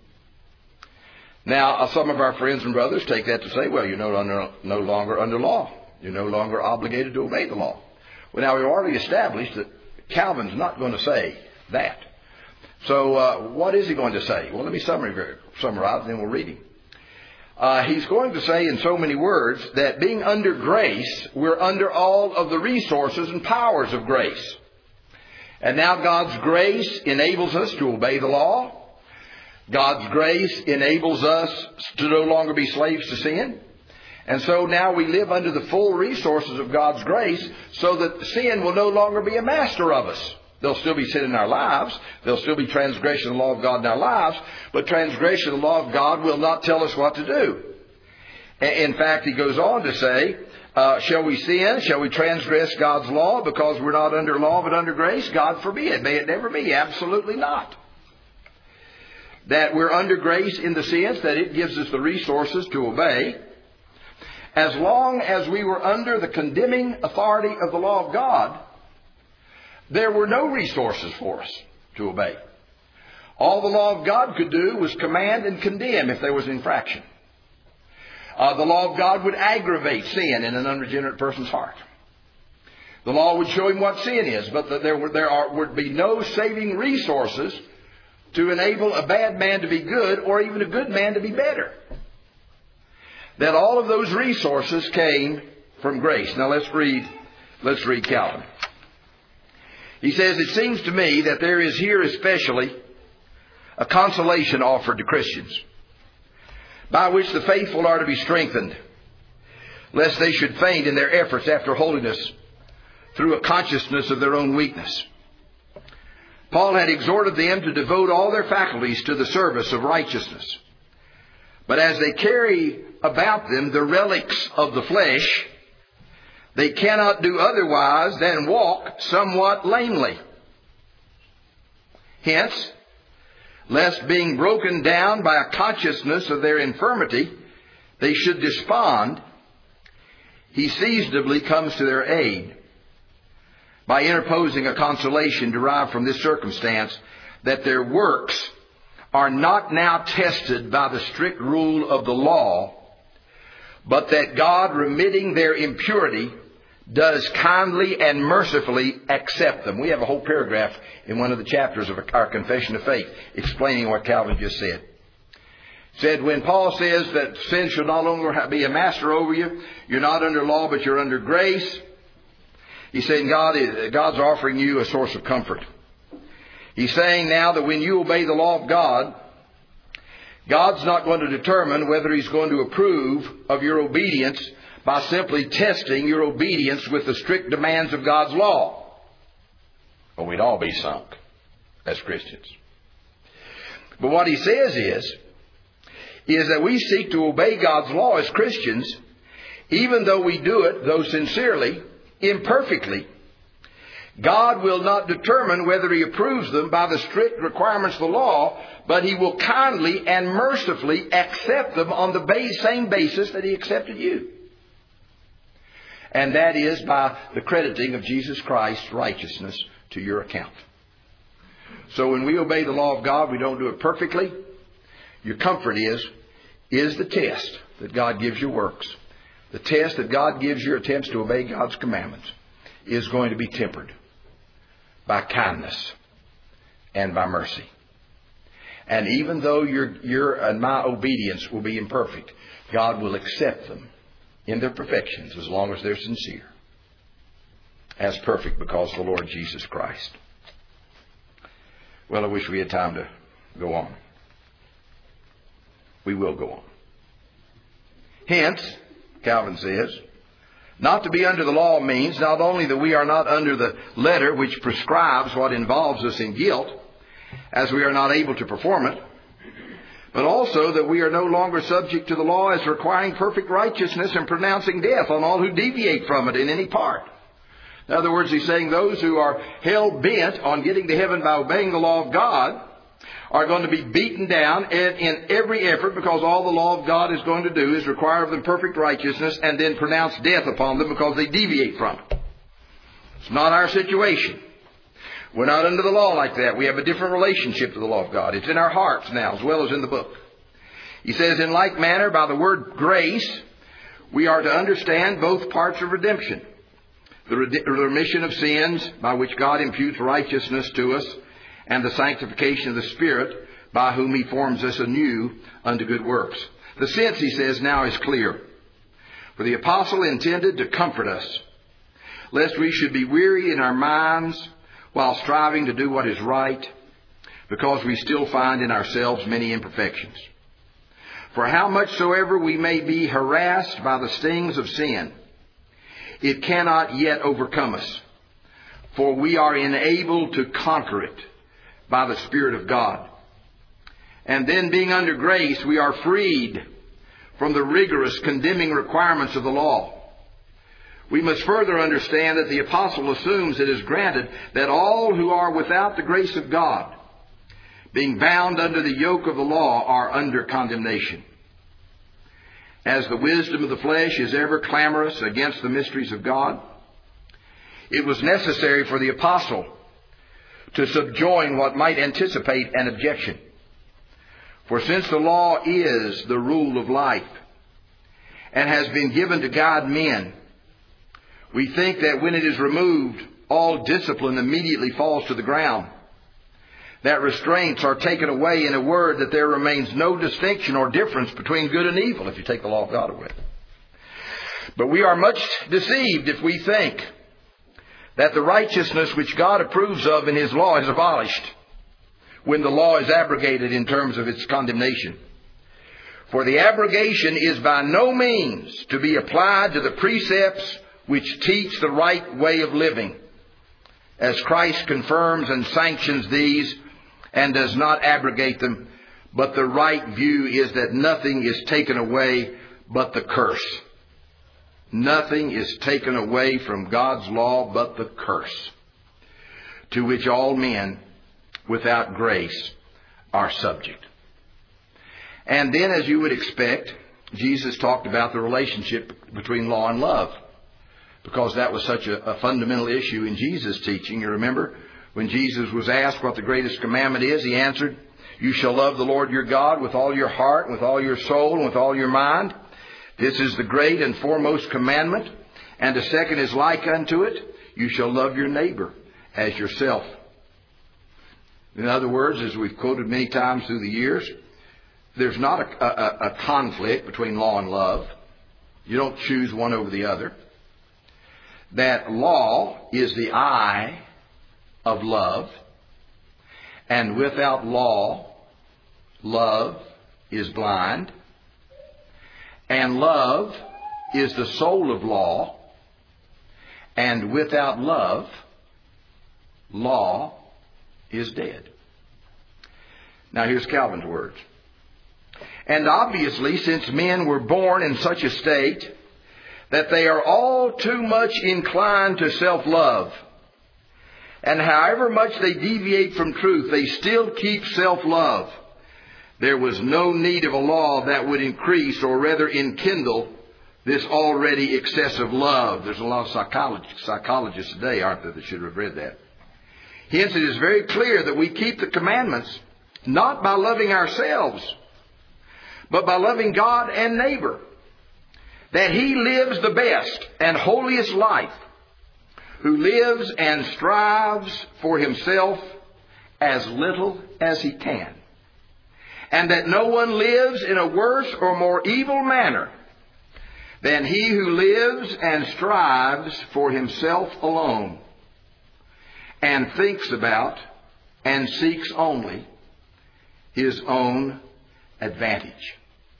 Now, some of our friends and brothers take that to say, well, you're no, under, no longer under law. You're no longer obligated to obey the law. Well, now, we've already established that Calvin's not going to say that. So uh, what is he going to say? Well, let me summarize, summarize and then we'll read him. Uh, he's going to say in so many words that being under grace, we're under all of the resources and powers of grace. And now God's grace enables us to obey the law. God's grace enables us to no longer be slaves to sin. And so now we live under the full resources of God's grace, so that sin will no longer be a master of us. There'll still be sin in our lives. There'll still be transgression of the law of God in our lives. But transgression of the law of God will not tell us what to do. In fact, he goes on to say, uh, shall we sin? Shall we transgress God's law because we're not under law but under grace? God forbid. May it never be. Absolutely not. That we're under grace in the sense that it gives us the resources to obey. As long as we were under the condemning authority of the law of God, there were no resources for us to obey. All the law of God could do was command and condemn if there was infraction. Uh, the law of God would aggravate sin in an unregenerate person's heart. The law would show him what sin is, but that there, would, there are, would be no saving resources to enable a bad man to be good or even a good man to be better. That all of those resources came from grace. Now let's read, let's read Calvin. He says, it seems to me that there is here especially a consolation offered to Christians, by which the faithful are to be strengthened, lest they should faint in their efforts after holiness through a consciousness of their own weakness. Paul had exhorted them to devote all their faculties to the service of righteousness. But as they carry about them the relics of the flesh, they cannot do otherwise than walk somewhat lamely. Hence, lest being broken down by a consciousness of their infirmity, they should despond, he seasonably comes to their aid by interposing a consolation derived from this circumstance, that their works are not now tested by the strict rule of the law, but that God, remitting their impurity, does kindly and mercifully accept them. We have a whole paragraph in one of the chapters of our Confession of Faith explaining what Calvin just said. He said, when Paul says that sin should no longer be a master over you, you're not under law, but you're under grace. He's saying God is, God's offering you a source of comfort. He's saying now that when you obey the law of God, God's not going to determine whether He's going to approve of your obedience by simply testing your obedience with the strict demands of God's law. Or we'd all be sunk as Christians. But what he says is, is that we seek to obey God's law as Christians, even though we do it, though sincerely, imperfectly. God will not determine whether He approves them by the strict requirements of the law, but He will kindly and mercifully accept them on the same basis that He accepted you. And that is by the crediting of Jesus Christ's righteousness to your account. So when we obey the law of God, we don't do it perfectly. Your comfort is, is the test that God gives your works. The test that God gives your attempts to obey God's commandments is going to be tempered by kindness and by mercy. And even though your, your and my obedience will be imperfect, God will accept them in their perfections as long as they're sincere, as perfect because of the Lord Jesus Christ. Well, I wish we had time to go on. We will go on. Hence, Calvin says, not to be under the law means not only that we are not under the letter which prescribes what involves us in guilt, as we are not able to perform it, but also that we are no longer subject to the law as requiring perfect righteousness and pronouncing death on all who deviate from it in any part. In other words, he's saying those who are hell-bent on getting to heaven by obeying the law of God are going to be beaten down in every effort, because all the law of God is going to do is require of them perfect righteousness and then pronounce death upon them because they deviate from it. It's not our situation. We're not under the law like that. We have a different relationship to the law of God. It's in our hearts now as well as in the book. He says, in like manner, by the word grace, we are to understand both parts of redemption. The remission of sins by which God imputes righteousness to us, and the sanctification of the Spirit by whom He forms us anew unto good works. The sense, he says, now is clear. For the apostle intended to comfort us, lest we should be weary in our minds while striving to do what is right, because we still find in ourselves many imperfections. For how much soever we may be harassed by the stings of sin, it cannot yet overcome us, for we are enabled to conquer it by the Spirit of God. And then, being under grace, we are freed from the rigorous condemning requirements of the law. We must further understand that the apostle assumes it is granted that all who are without the grace of God, being bound under the yoke of the law, are under condemnation. As the wisdom of the flesh is ever clamorous against the mysteries of God, it was necessary for the apostle to subjoin what might anticipate an objection. For since the law is the rule of life, and has been given to guide men. We think that when it is removed, all discipline immediately falls to the ground. That restraints are taken away, in a word, that there remains no distinction or difference between good and evil if you take the law of God away. But we are much deceived if we think that the righteousness which God approves of in His law is abolished when the law is abrogated in terms of its condemnation. For the abrogation is by no means to be applied to the precepts which teach the right way of living, as Christ confirms and sanctions these and does not abrogate them. But the right view is that nothing is taken away but the curse. Nothing is taken away from God's law but the curse, to which all men without grace are subject. And then, as you would expect, Jesus talked about the relationship between law and love, because that was such a, a fundamental issue in Jesus' teaching. You remember when Jesus was asked what the greatest commandment is, He answered, "You shall love the Lord your God with all your heart, with all your soul, and with all your mind. This is the great and foremost commandment. And the second is like unto it. You shall love your neighbor as yourself." In other words, as we've quoted many times through the years, there's not a, a, a conflict between law and love. You don't choose one over the other. That law is the eye of love. And without law, love is blind. And love is the soul of law. And without love, law is dead. Now here's Calvin's words. And obviously, since men were born in such a state that they are all too much inclined to self-love, and however much they deviate from truth, they still keep self-love, there was no need of a law that would increase, or rather enkindle, this already excessive love. There's a lot of psychologists, psychologists today, aren't there, that should have read that. Hence, it is very clear that we keep the commandments not by loving ourselves, but by loving God and neighbor. That he lives the best and holiest life, who lives and strives for himself as little as he can. And that no one lives in a worse or more evil manner than he who lives and strives for himself alone, and thinks about and seeks only his own advantage.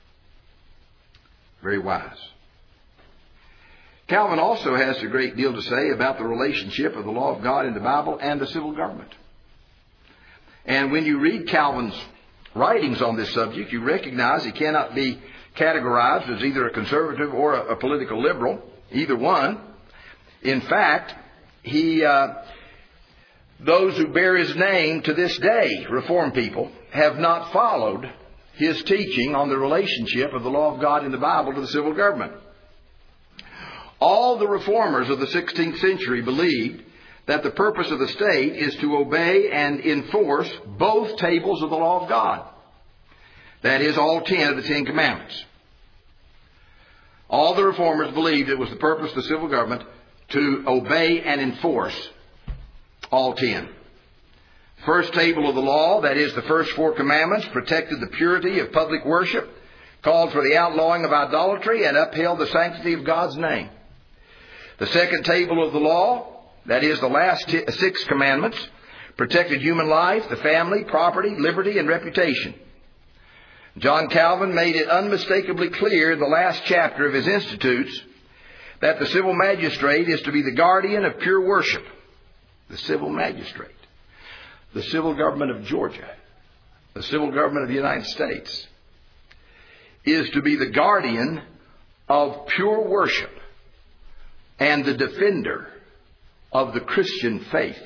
Very wise. Calvin also has a great deal to say about the relationship of the law of God in the Bible and the civil government. And when you read Calvin's writings on this subject, you recognize he cannot be categorized as either a conservative or a, a political liberal, either one. In fact, he, uh, those who bear his name to this day, Reformed people, have not followed his teaching on the relationship of the law of God in the Bible to the civil government. All the reformers of the sixteenth century believed that the purpose of the state is to obey and enforce both tables of the law of God. That is, all ten of the Ten Commandments. All the reformers believed it was the purpose of the civil government to obey and enforce all ten. First table of the law, that is, the first four commandments, protected the purity of public worship, called for the outlawing of idolatry, and upheld the sanctity of God's name. The second table of the law, that is, the last t- six commandments, protected human life, the family, property, liberty, and reputation. John Calvin made it unmistakably clear in the last chapter of his Institutes that the civil magistrate is to be the guardian of pure worship. The civil magistrate. The civil government of Georgia, the civil government of the United States, is to be the guardian of pure worship and the defender of the Christian faith,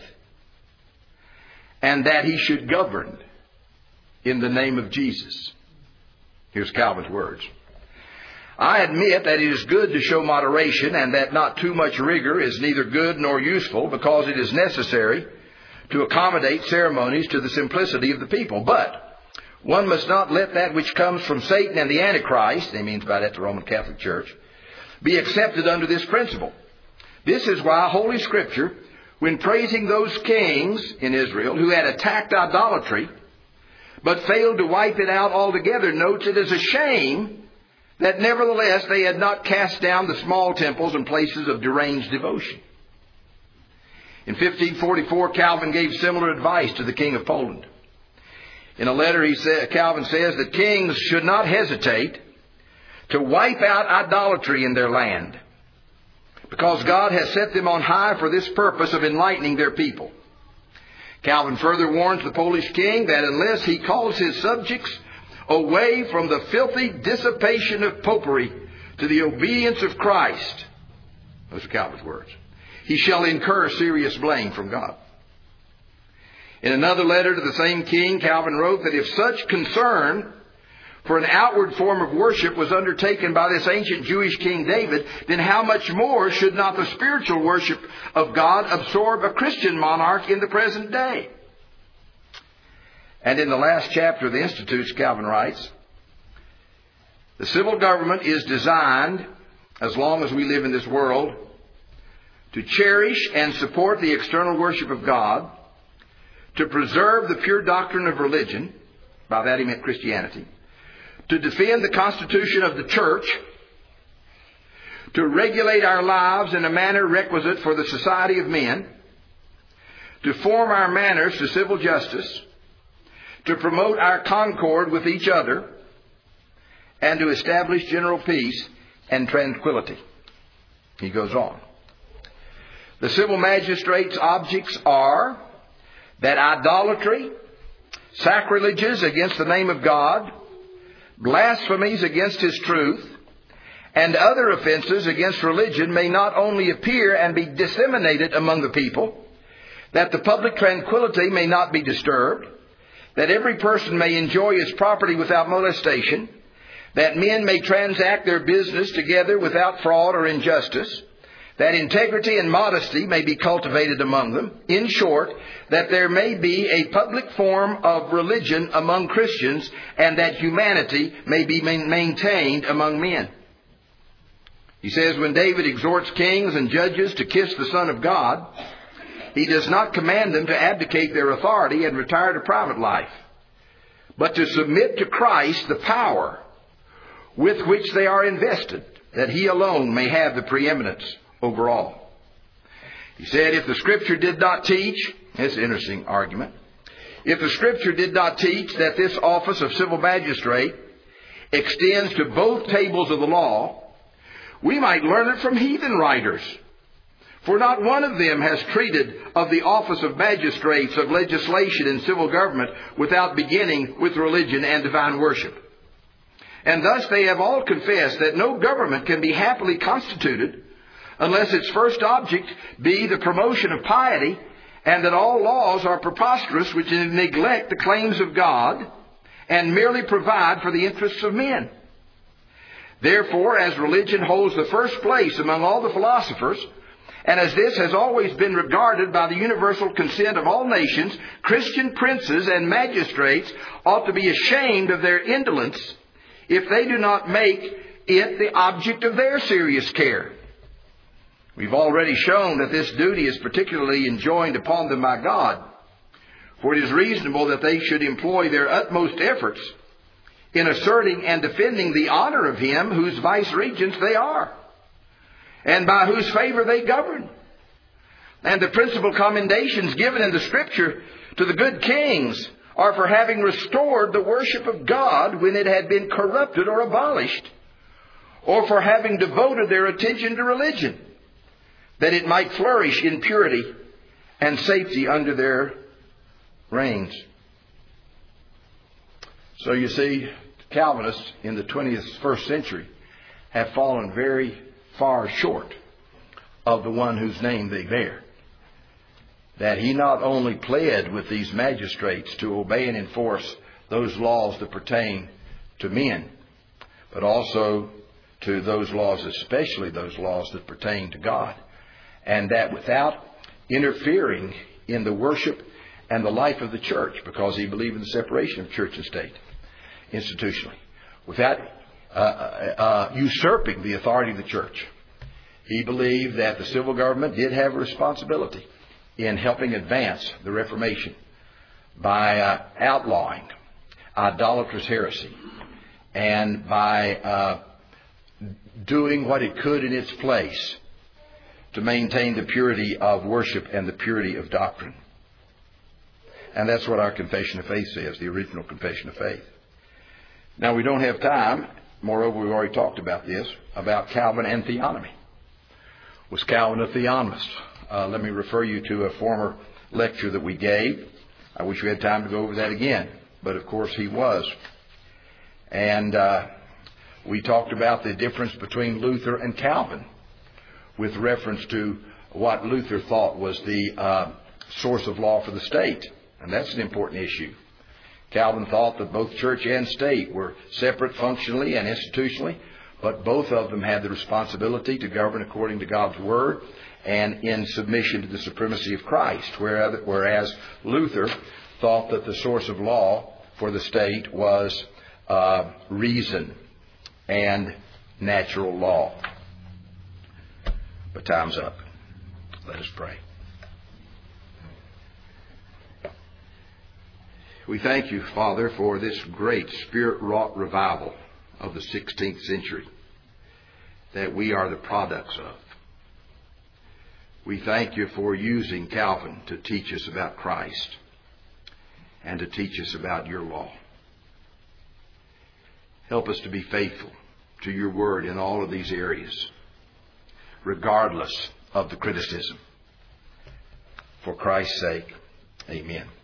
and that he should govern in the name of Jesus. Here's Calvin's words. I admit that it is good to show moderation, and that not too much rigor is neither good nor useful, because it is necessary to accommodate ceremonies to the simplicity of the people. But One must not let that which comes from Satan and the Antichrist, he means by that the Roman Catholic Church, be accepted under this principle. This is why Holy Scripture, when praising those kings in Israel who had attacked idolatry, but failed to wipe it out altogether, notes it as a shame that nevertheless they had not cast down the small temples and places of deranged devotion. In fifteen forty-four, Calvin gave similar advice to the King of Poland. In a letter, he said, Calvin says that kings should not hesitate to wipe out idolatry in their land, because God has set them on high for this purpose of enlightening their people. Calvin further warns the Polish king that unless he calls his subjects away from the filthy dissipation of popery to the obedience of Christ, those are Calvin's words, he shall incur serious blame from God. In another letter to the same king, Calvin wrote that if such concern for an outward form of worship was undertaken by this ancient Jewish King David, then how much more should not the spiritual worship of God absorb a Christian monarch in the present day? And in the last chapter of the Institutes, Calvin writes, the civil government is designed, as long as we live in this world, to cherish and support the external worship of God, to preserve the pure doctrine of religion, by that he meant Christianity, to defend the constitution of the church, to regulate our lives in a manner requisite for the society of men, to form our manners to civil justice, to promote our concord with each other, and to establish general peace and tranquility. He goes on. The civil magistrate's objects are that idolatry, sacrileges against the name of God, blasphemies against His truth, and other offenses against religion may not only appear and be disseminated among the people, that the public tranquility may not be disturbed, that every person may enjoy his property without molestation, that men may transact their business together without fraud or injustice, that integrity and modesty may be cultivated among them. In short, that there may be a public form of religion among Christians, and that humanity may be maintained among men. He says, when David exhorts kings and judges to kiss the Son of God, he does not command them to abdicate their authority and retire to private life, but to submit to Christ the power with which they are invested, that He alone may have the preeminence over all. He said, if the Scripture did not teach, it's an interesting argument, if the Scripture did not teach that this office of civil magistrate extends to both tables of the law, we might learn it from heathen writers. For not one of them has treated of the office of magistrates, of legislation and civil government, without beginning with religion and divine worship. And thus they have all confessed that no government can be happily constituted unless its first object be the promotion of piety, and that all laws are preposterous which neglect the claims of God and merely provide for the interests of men. Therefore, as religion holds the first place among all the philosophers, and as this has always been regarded by the universal consent of all nations, Christian princes and magistrates ought to be ashamed of their indolence if they do not make it the object of their serious care. We've already shown that this duty is particularly enjoined upon them by God, for it is reasonable that they should employ their utmost efforts in asserting and defending the honor of Him whose vice-regents they are, and by whose favor they govern. And the principal commendations given in the Scripture to the good kings are for having restored the worship of God when it had been corrupted or abolished, or for having devoted their attention to religion, that it might flourish in purity and safety under their reigns. So you see, Calvinists in the twenty-first century have fallen very far short of the one whose name they bear. That he not only pled with these magistrates to obey and enforce those laws that pertain to men, but also to those laws, especially those laws that pertain to God, and that without interfering in the worship and the life of the church, because he believed in the separation of church and state. institutionally, without uh, uh, usurping the authority of the church. He believed that the civil government did have a responsibility in helping advance the Reformation by uh, outlawing idolatrous heresy and by uh, doing what it could in its place to maintain the purity of worship and the purity of doctrine. And that's what our Confession of Faith says, the original Confession of Faith. Now, we don't have time. Moreover, we've already talked about this, about Calvin and theonomy. Was Calvin a theonomist? Uh, let me refer you to a former lecture that we gave. I wish we had time to go over that again. But, of course, he was. And uh, we talked about the difference between Luther and Calvin with reference to what Luther thought was the uh, source of law for the state. And that's an important issue. Calvin thought that both church and state were separate functionally and institutionally, but both of them had the responsibility to govern according to God's Word and in submission to the supremacy of Christ, whereas Luther thought that the source of law for the state was uh, reason and natural law. But time's up. Let us pray. We thank you, Father, for this great Spirit-wrought revival of the sixteenth century that we are the products of. We thank you for using Calvin to teach us about Christ and to teach us about your law. Help us to be faithful to your word in all of these areas, regardless of the criticism. For Christ's sake, amen.